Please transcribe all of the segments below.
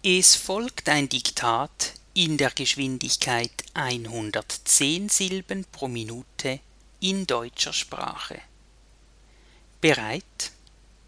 Es folgt ein Diktat in der Geschwindigkeit 110 Silben pro Minute in deutscher Sprache. Bereit?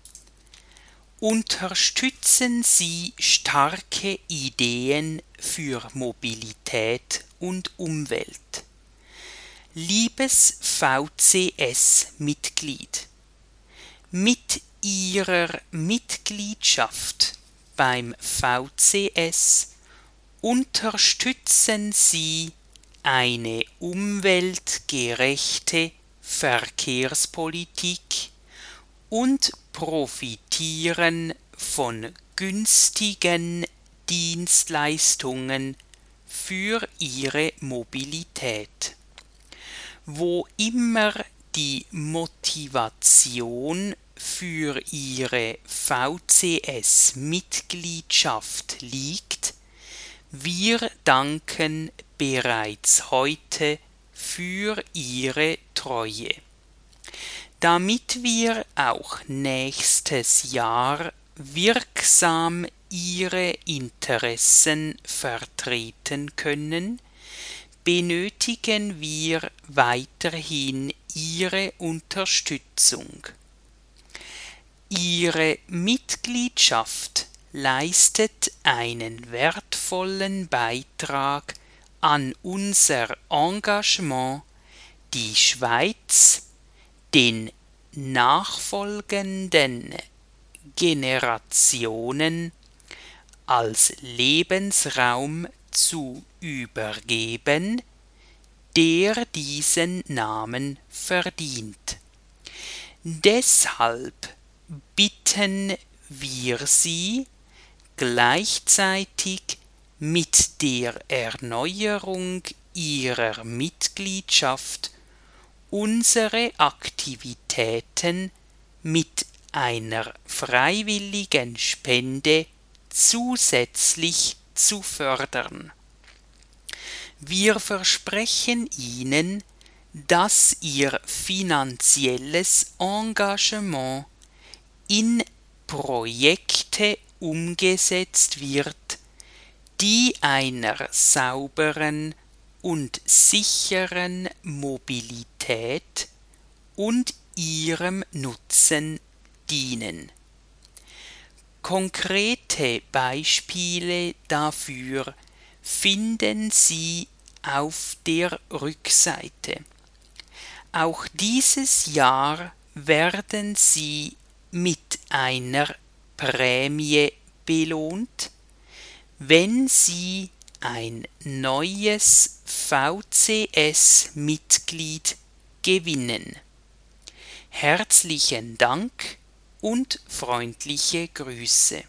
Unterstützen Sie starke Ideen für Mobilität und Umwelt. Liebes VCS-Mitglied, mit Ihrer Mitgliedschaft beim VCS unterstützen Sie eine umweltgerechte Verkehrspolitik und profitieren von günstigen Dienstleistungen für Ihre Mobilität. Wo immer die Motivation für Ihre VCS-Mitgliedschaft liegt, wir danken bereits heute für Ihre Treue. Damit wir auch nächstes Jahr wirksam Ihre Interessen vertreten können, benötigen wir weiterhin Ihre Unterstützung. Ihre Mitgliedschaft leistet einen wertvollen Beitrag an unser Engagement, die Schweiz den nachfolgenden Generationen als Lebensraum zu übergeben, der diesen Namen verdient. Deshalb bitten wir Sie, gleichzeitig mit der Erneuerung Ihrer Mitgliedschaft unsere Aktivitäten mit einer freiwilligen Spende zusätzlich zu fördern. Wir versprechen Ihnen, dass Ihr finanzielles Engagement in Projekte umgesetzt wird, die einer sauberen und sicheren Mobilität und ihrem Nutzen dienen. Konkrete Beispiele dafür finden Sie auf der Rückseite. Auch dieses Jahr werden Sie mit einer Prämie belohnt, wenn Sie ein neues VCS-Mitglied gewinnen. Herzlichen Dank und freundliche Grüße.